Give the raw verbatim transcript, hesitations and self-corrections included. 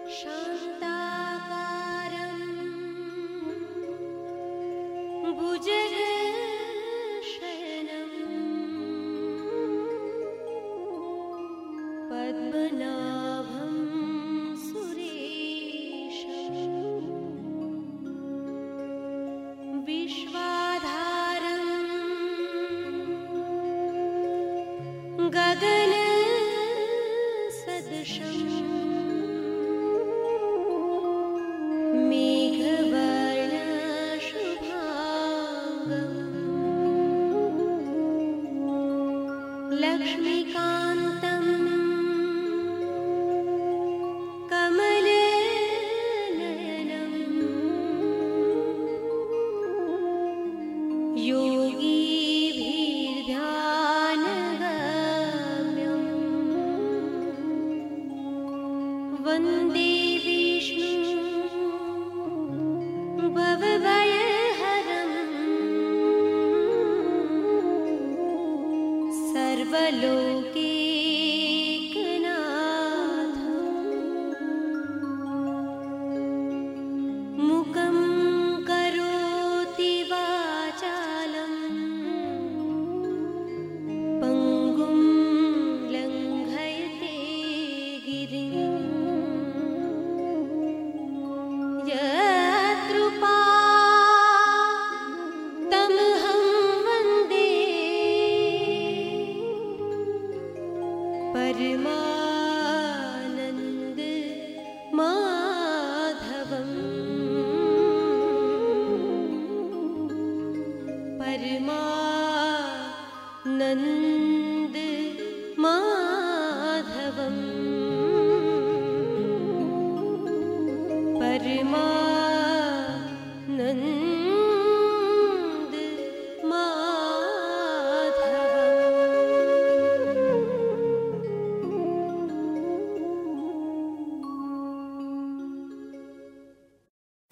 शान्ताकारं भुजगशयनं पद्मनाभं सुरेशं विश्वाधारं गगनसदृशं लक्ष्मीकान्तं कमलनयनं योगीभिर्ध्यानगम्यं वन्दे विष्णुं भवभयहरं सर्वलोकैकनाथं मुखं करोति वाचालं पङ्गुं लङ्घयते गिरिं यत्कृपातमहं वन्दे परमानन्द माधवम् परमानन्द माधवम् परमा